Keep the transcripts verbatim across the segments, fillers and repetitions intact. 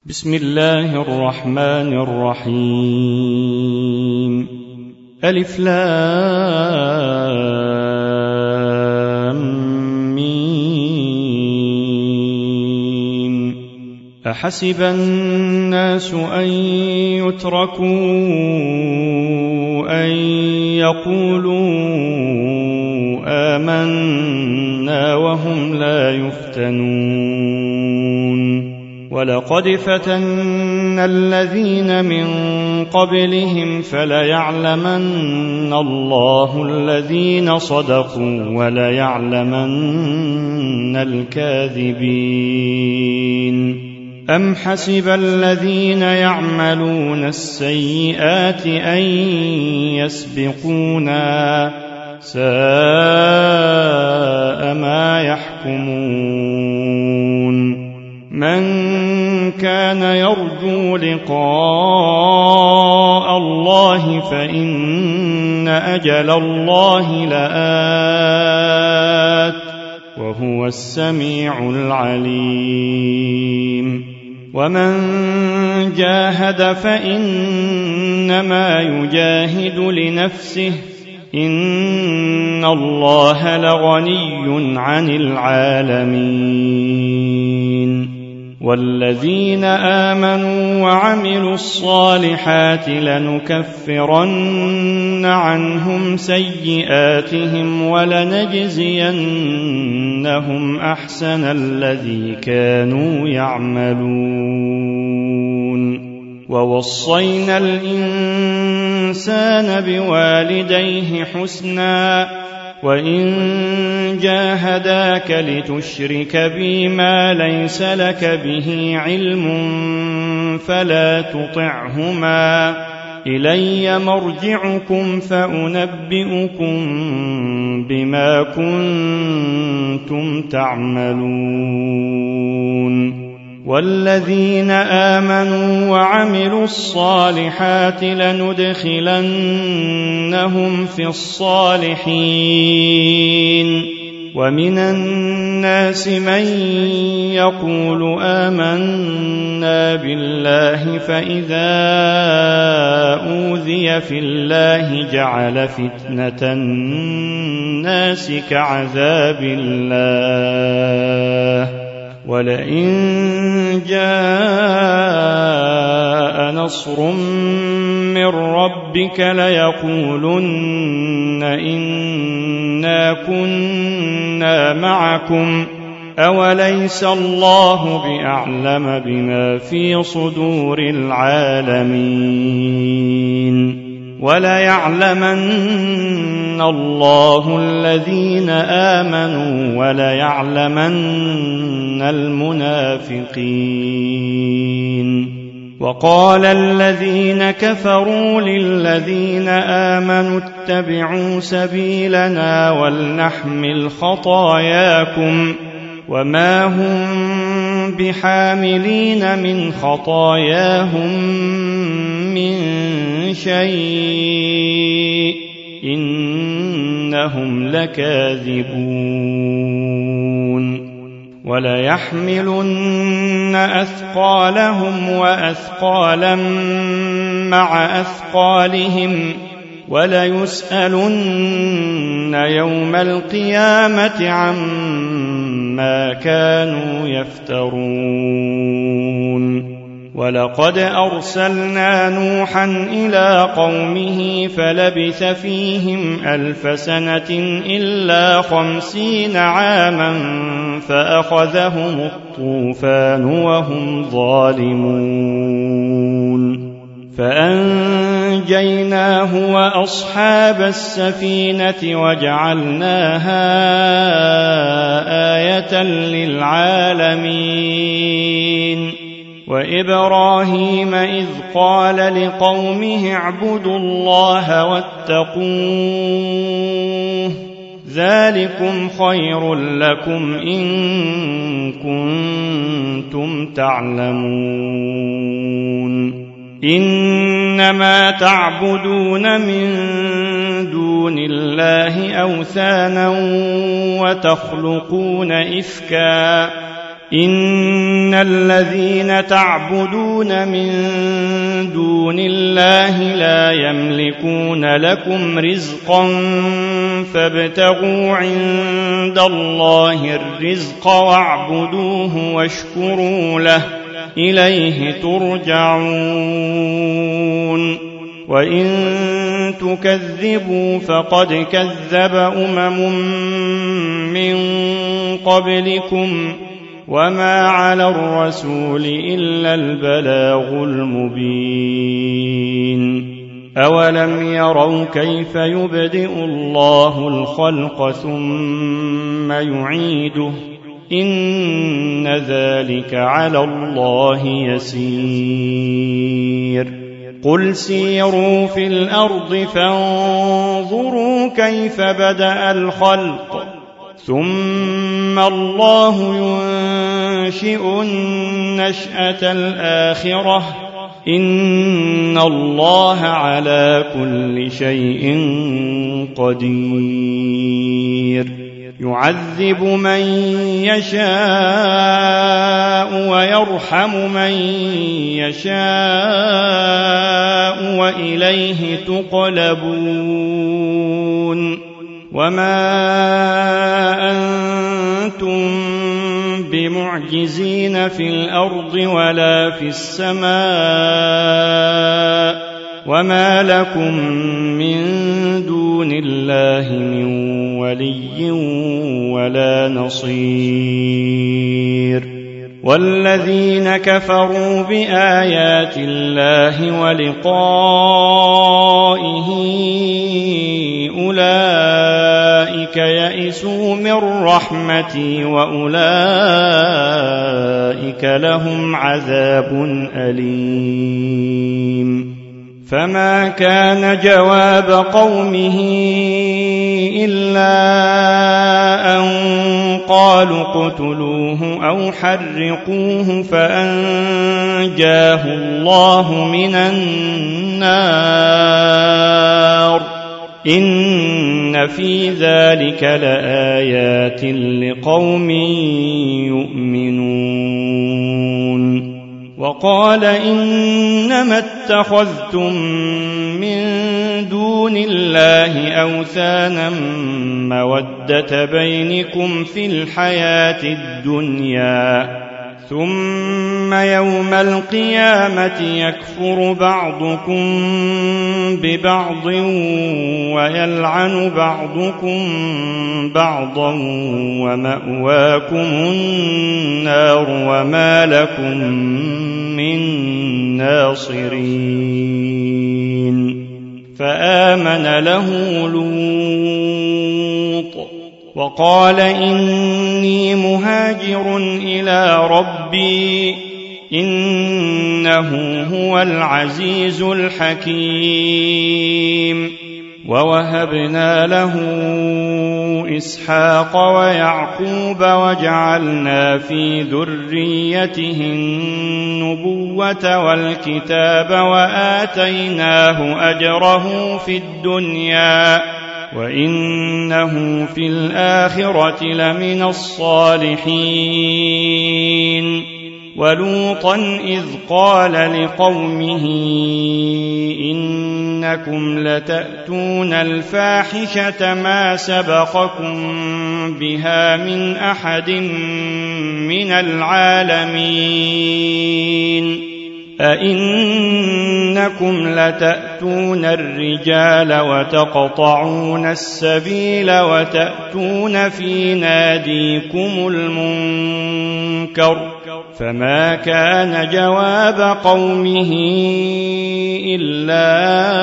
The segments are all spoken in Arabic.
بسم الله الرحمن الرحيم. ألف لام ميم. أحسب الناس أن يتركوا أن يقولوا آمنا وهم لا يفتنون. ولقد فتنا الذين من قبلهم فليعلمن الله الذين صدقوا وليعلمن الكاذبين. أم حسب الذين يعملون السيئات أن يسبقونا ساء ما يحكمون. من كان يرجو لقاء الله فإن أجل الله لآت وهو السميع العليم. ومن جاهد فإنما يجاهد لنفسه إن الله لغني عن العالمين. والذين آمنوا وعملوا الصالحات لنكفرن عنهم سيئاتهم ولنجزينهم أحسن الذي كانوا يعملون. ووصينا الإنسان بوالديه حسنا وإن جاهداك لتشرك بي ما ليس لك به علم فلا تطعهما إلي مرجعكم فأنبئكم بما كنتم تعملون. والذين آمنوا وعملوا الصالحات لندخلنهم في الصالحين. ومن الناس من يقول آمنا بالله فإذا أوذي في الله جعل فتنة الناس كعذاب الله ولئن جاء نصر من ربك ليقولن إنا كنا معكم أوليس الله بأعلم بما في صدور العالمين. وليعلمن الله الذين آمنوا وليعلمن المنافقين. وقال الذين كفروا للذين آمنوا اتبعوا سبيلنا ولنحمل خطاياكم وما هم بحاملين من خطاياهم من شيء إنهم لكاذبون. وليحملن أثقالهم وأثقالا مع أثقالهم وليسألن يوم القيامة عما كانوا يفترون. ولقد أرسلنا نوحا إلى قومه فلبث فيهم ألف سنة إلا خمسين عاما فأخذهم الطوفان وهم ظالمون. فأنجيناه وأصحاب السفينة وجعلناها آية للعالمين. وإبراهيم إذ قال لقومه اعبدوا الله واتقوه ذلكم خير لكم إن كنتم تعلمون. إنما تعبدون من دون الله أوثانا وتخلقون إفكا إن الذين تعبدون من دون الله لا يملكون لكم رزقا فابتغوا عند الله الرزق واعبدوه واشكروا له إليه ترجعون وإن تكذبوا فقد كذب أمم من قبلكم وما على الرسول إلا البلاغ المبين أولم يروا كيف يبدئ الله الخلق ثم يعيده إن ذلك على الله يسير قل سيروا في الأرض فانظروا كيف بدأ الخلق ثم الله ينشئ النشأة الآخرة إن الله على كل شيء قدير يعذب من يشاء ويرحم من يشاء وإليه تقلبون وما أنتم بمعجزين في الأرض ولا في السماء وما لكم من دون الله من ولي ولا نصير والذين كفروا بآيات الله ولقائه أولئك يئسوا من رحمتي وأولئك لهم عذاب أليم فما كان جواب قومه إلا أن قالوا اقتلوه أو حرقوه فأنجاه الله من النار إن في ذلك لآيات لقوم يؤمنون وقال إنما اتخذتم من دون الله أوثانا مودة بينكم في الحياة الدنيا ثم يوم القيامة يكفر بعضكم ببعض ويلعن بعضكم بعضا ومأواكم النار وما لكم من ناصرين فآمن له لوط وقال إني مهاجر إلى ربي إنه هو العزيز الحكيم ووهبنا له إسحاق ويعقوب وجعلنا في ذريته النبوة والكتاب وآتيناه أجره في الدنيا وإنه في الآخرة لمن الصالحين ولوطا إذ قال لقومه إنكم لتأتون الفاحشة ما سبقكم بها من أحد من العالمين أئنكم لتأتون الرجال وتقطعون السبيل وتأتون في ناديكم المنكر فما كان جواب قومه إلا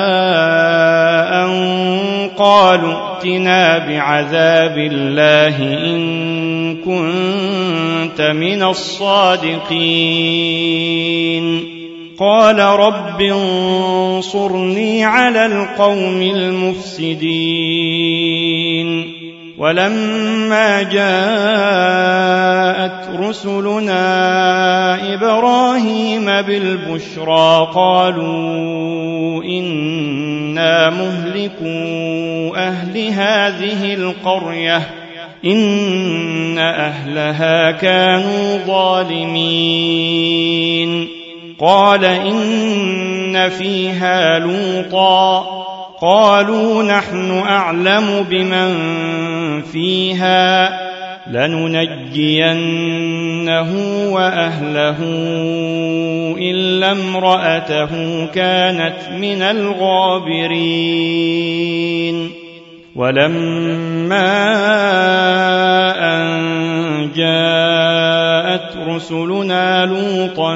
أن قالوا ائتنا بعذاب الله إن كنت من الصادقين قال رب انصرني على القوم المفسدين ولما جاءت رسلنا إبراهيم بالبشرى قالوا إنا مهلكو أهل هذه القرية إن أهلها كانوا ظالمين قال إن فيها لوطا قالوا نحن أعلم بمن فيها لننجينه وأهله إلا امرأته كانت من الغابرين ولما أن جاءت رسلنا لوطا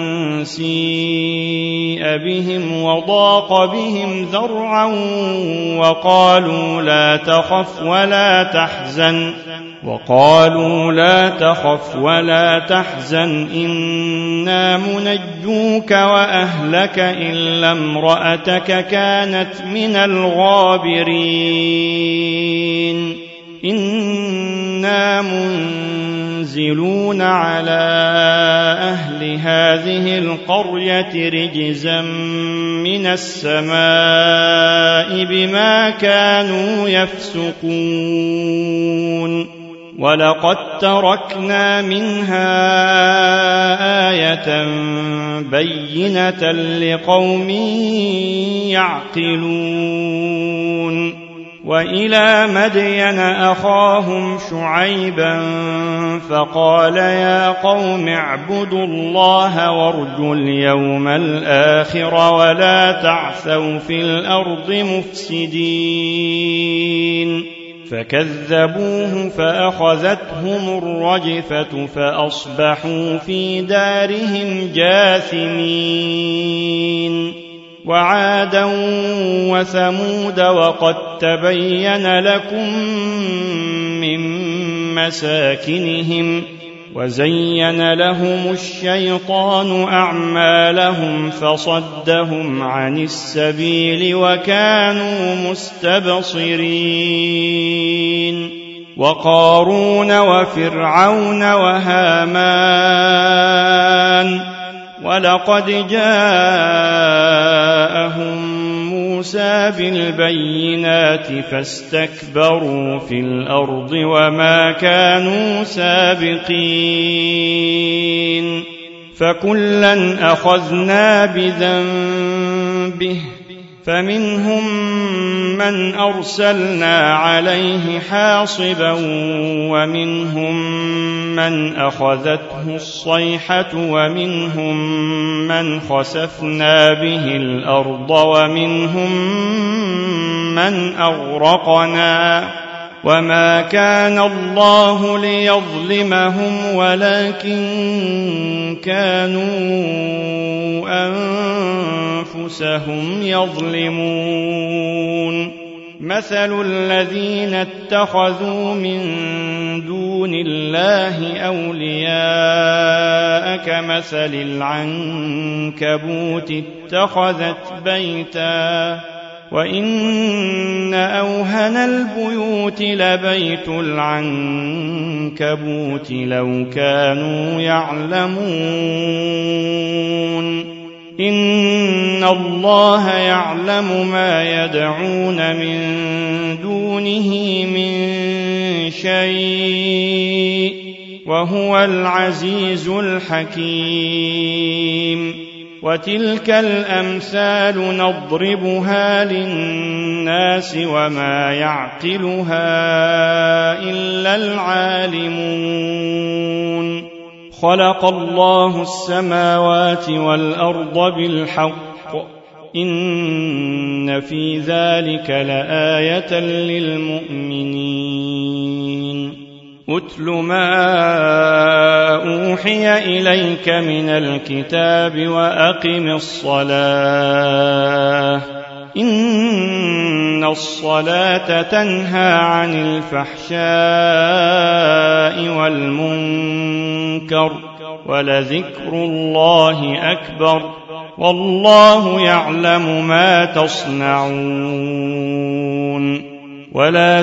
سيء بهم وضاق بهم ذرعا وقالوا لا تخف ولا تحزن وقالوا لا تخف ولا تحزن إنا منجوك وأهلك إلا امرأتك كانت من الغابرين إنا منزلون على أهل هذه القرية رجزا من السماء بما كانوا يفسقون ولقد تركنا منها آية بينة لقوم يعقلون وإلى مدين أخاهم شعيبا فقال يا قوم اعبدوا الله وارجوا اليوم الآخر ولا تعثوا في الأرض مفسدين فكذبوه فأخذتهم الرجفة فأصبحوا في دارهم جاثمين وعادا وثمود وقد تبين لكم من مساكنهم وزين لهم الشيطان أعمالهم فصدهم عن السبيل وكانوا مستبصرين وقارون وفرعون وهامان ولقد جاءهم موسى بالبينات فاستكبروا في الأرض وما كانوا سابقين فكلا أخذنا بذنبه فمنهم من أرسلنا عليه حاصبا ومنهم من أخذته الصيحة ومنهم من خسفنا به الأرض ومنهم من أغرقنا وما كان الله ليظلمهم ولكن كانوا أنفسهم يظلمون مثل الذين اتخذوا من دون الله أولياء كمثل العنكبوت اتخذت بيتا وإن أوهن البيوت لبيت العنكبوت لو كانوا يعلمون إن الله يعلم ما يدعون من دونه من شيء وهو العزيز الحكيم وتلك الأمثال نضربها للناس وما يعقلها إلا العالمون خلق الله السماوات والأرض بالحق إن في ذلك لآية للمؤمنين أتل ما أوحي إليك من الكتاب وأقم الصلاة إن الصلاة تنهى عن الفحشاء والمنكر ولذكر الله أكبر والله يعلم ما تصنعون ولا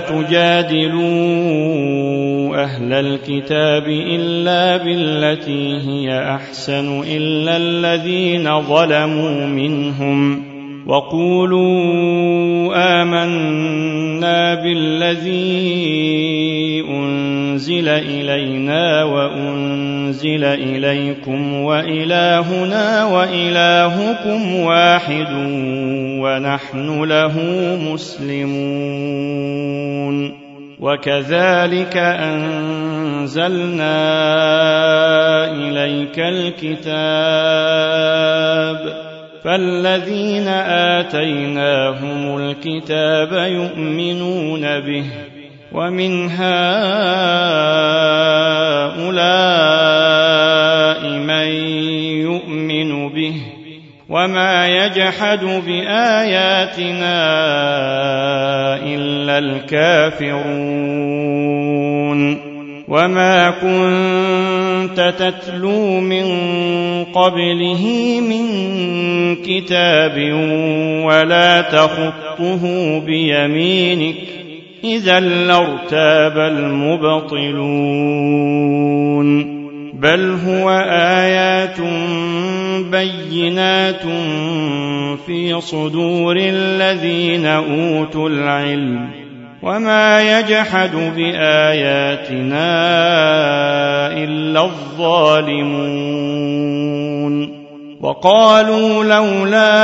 تجادلوا أهل الكتاب إلا بالتي هي أحسن إلا الذين ظلموا منهم وقولوا آمنا بالذي أنزل إلينا وأنزل إليكم وإلهنا وإلهكم واحد ونحن له مسلمون وكذلك أنزلنا إليك الكتاب فالذين آتيناهم الكتاب يؤمنون به ومن هؤلاء من يؤمن به وما يجحد بآياتنا إلا الكافرون وما كنت تتلو من قبله من كتاب ولا تخطه بيمينك إذا لارتاب المبطلون بل هو آيات بينات في صدور الذين أوتوا العلم وما يجحد بآياتنا إلا الظالمون وقالوا لولا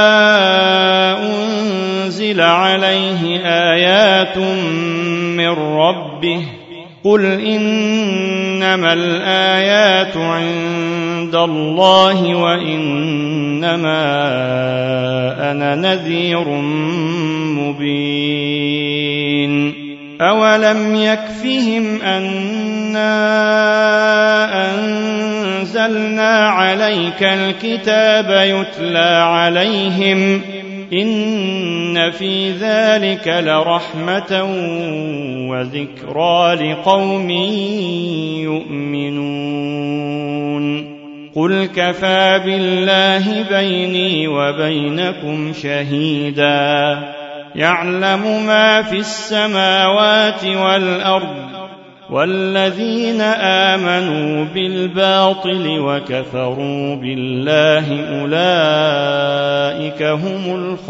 أنزل عليه آيات من ربه قل إنما الآيات عند الله وإنما أنا نذير مبين أولم يكفهم أنا أنزلنا عليك الكتاب يتلى عليهم إن في ذلك لرحمة وذكرى لقوم يؤمنون قل كفى بالله بيني وبينكم شهيدا يعلم ما في السماوات والأرض والذين آمنوا بالباطل وكفروا بالله أولئك هم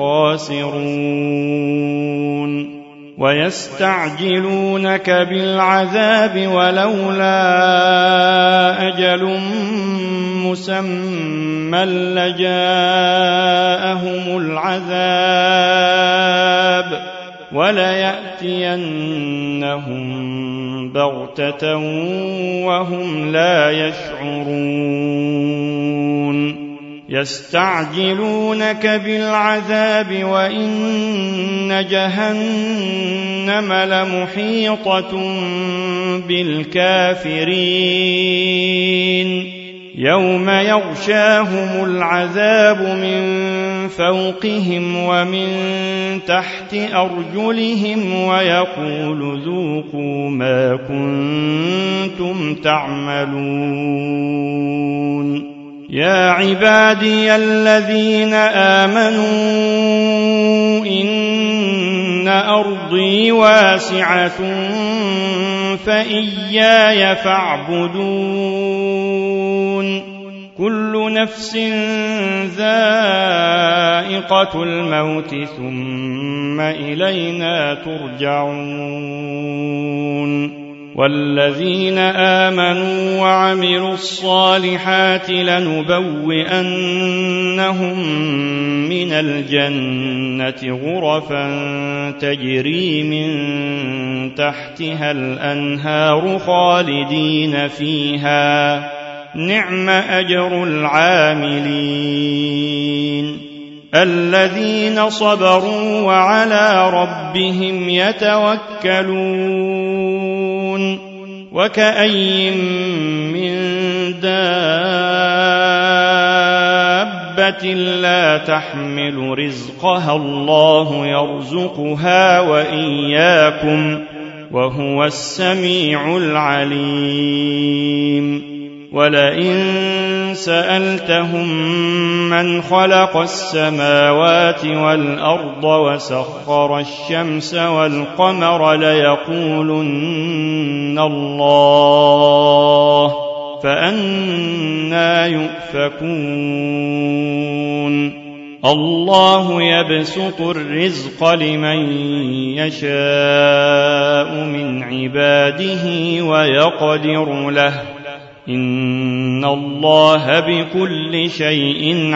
الخاسرون ويستعجلونك بالعذاب ولولا أجل مسمى لجاءهم العذاب وليأتينهم بغتة وهم لا يشعرون يستعجلونك بالعذاب وإن جهنم لمحيطة بالكافرين يوم يغشاهم العذاب من فوقهم ومن تحت أرجلهم ويقول ذوقوا ما كنتم تعملون يا عبادي الذين آمنوا إن أرضي واسعة فإياي فاعبدون كل نفس ذائقة الموت ثم إلينا ترجعون والذين آمنوا وعملوا الصالحات لنبوئنهم من الجنة غرفا تجري من تحتها الأنهار خالدين فيها نعم أجر العاملين الذين صبروا وعلى ربهم يتوكلون وكأي من دابة لا تحمل رزقها الله يرزقها وإياكم وهو السميع العليم ولئن سألتهم من خلق السماوات والأرض وسخر الشمس والقمر ليقولن الله فأنى يؤفكون الله يبسط الرزق لمن يشاء من عباده ويقدر له إن الله بكل شيء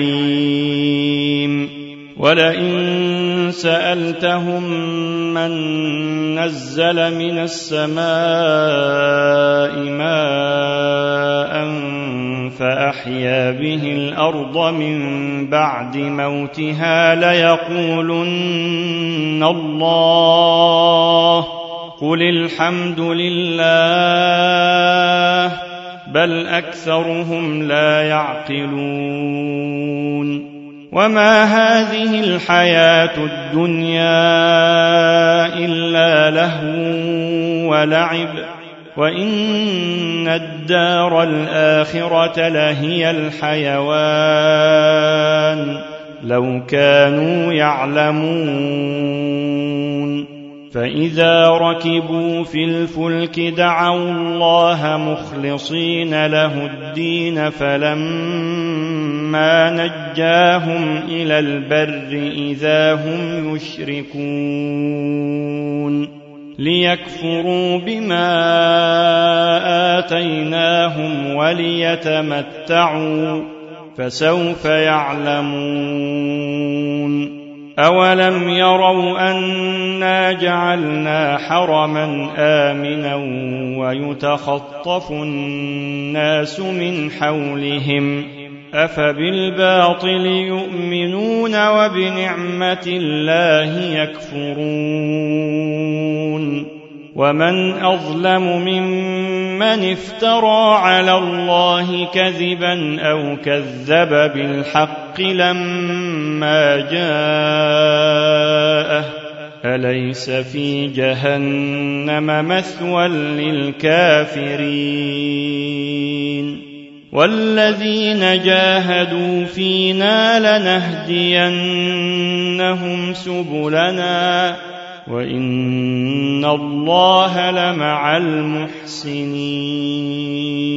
عليم ولئن سألتهم من نزل من السماء ماء فأحيا به الأرض من بعد موتها ليقولن الله قل الحمد لله بل أكثرهم لا يعقلون وما هذه الحياة الدنيا إلا لهو ولعب وإن الدار الآخرة لهي الحيوان لو كانوا يعلمون فإذا ركبوا في الفلك دعوا الله مخلصين له الدين فلما نجاهم إلى البر إذا هم يشركون ليكفروا بما آتيناهم وليتمتعوا فسوف يعلمون أولم يروا أنا جعلنا حرما آمنا ويتخطف الناس من حولهم أفبالباطل يؤمنون وبنعمة الله يكفرون ومن أظلم ممن افترى على الله كذبا أو كذب بالحق لما جاءه أليس في جهنم مثوى للكافرين والذين جاهدوا فينا لنهدينهم سبلنا وإن الله لمع المحسنين